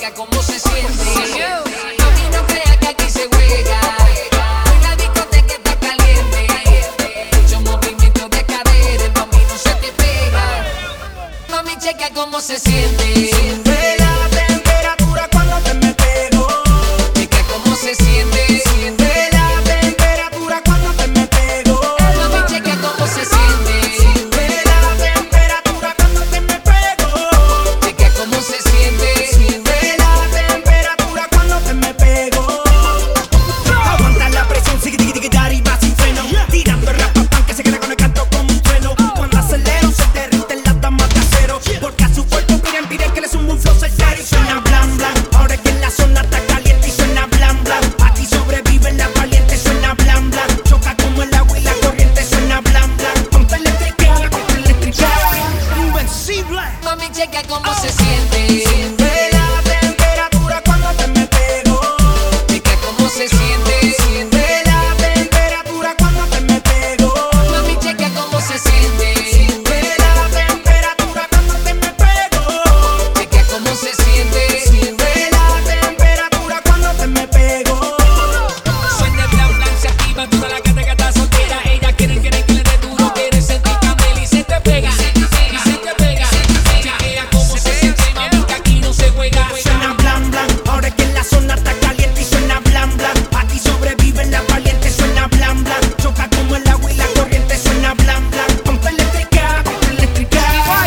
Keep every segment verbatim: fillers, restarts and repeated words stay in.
checa cómo se siente. Mami, no crea que aquí se juega. Hoy la discoteca está caliente. Mucho movimiento de cadera, el mami no se te pega. Mami, checa cómo se siente. Siente la temperatura cuando te me pego. Checa cómo se siente. Siente la temperatura cuando te me pego. Mami, checa cómo se siente. Siente la temperatura cuando te me pego. Checa cómo se siente. Siente la temperatura cuando te me pego. Aguanta la presión, sigue tiki tiki dar y va sin freno. Tirando el rap que se queda con el canto como un trueno. Cuando acelero se derrite la dama de acero. Porque a su cuerpo quieren piden que le sumo un flow certero. Y suena blan blan, ahora es que la zona está caliente y suena blan blan. Aquí sobreviven las valientes, suena blan blan. Choca como el agua y la corriente, suena blan blan. Ponte eléctrica, ponte eléctrica. Invencible. Mami, checa cómo se siente. Siente la temperatura cuando te me pego. Checa cómo se siente. Siente la temperatura cuando te me pego. Mami, checa cómo se siente. Siente la temperatura cuando te me pego. Checa cómo se siente. Siente la temperatura cuando te me pego. Suena blan blan, se activa toda la gata que está soltera. Ella quiere, quiere que le dé duro, quiere sentir candela y se te pega. Y se te pega. Chequea cómo se siente, mami, que aquí no se juega. Suena blan blan, ahora es que la zona está caliente y suena blan blan. Aquí sobreviven las valientes, suena blan blan. Choca como el agua y la corriente, suena blan blan. Ponte eléctrica, ponte eléctrica.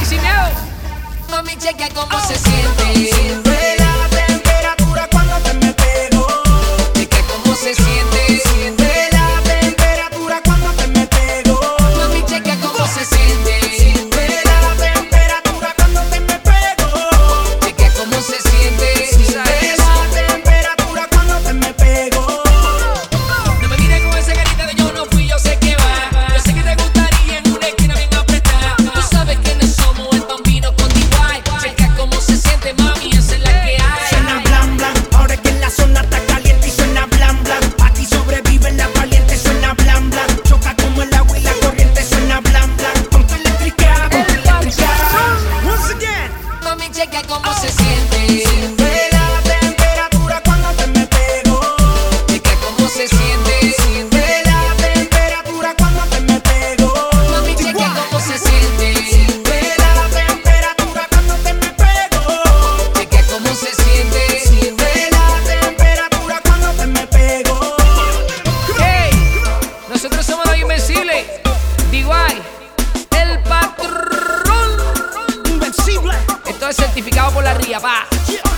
Mami, checa cómo se siente. Siente la temperatura cuando te me pego. Checa cómo se siente. Siente la temperatura cuando te me pego. Mami, checa cómo se siente. Siente la temperatura cuando te me pego. Checa cómo se siente. Siente la temperatura cuando te me pego. No me mires con esa carita de yo no fui, yo sé que va. Yo sé que te gustaría en una esquina bien apretada. Tú sabes quiénes somos, el bambino con D Y. Checa cómo se siente, mami, esa es la que hay. Suena blan blan, ahora es que la zona está caliente y suena blan blan. Aquí sobreviven las valientes, suena blan blan. Choca como el agua y la corriente, suena blan blan. Ponte eléctrica, ponte eléctrica. Once again. Mami, checa cómo se siente. Siente la temperatura cuando te me pego. Checa cómo se siente. Siente la temperatura cuando te me pego. Mami, checa cómo se siente. Siente la temperatura cuando te me pego. Checa cómo se siente. Siente la temperatura cuando te me pego. Hey, nosotros somos los invencibles. D Y, el patrón. Invencible. Esto es certificado por la R I A, pa.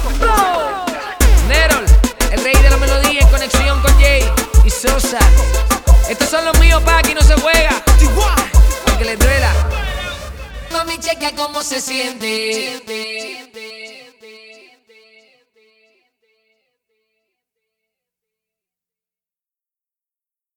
Nerol, el rey de la melodía en conexión con Jay y Sosa. Estos son los míos, pa, aquí no se juega. Aunque les duela. Mami, checa cómo se siente.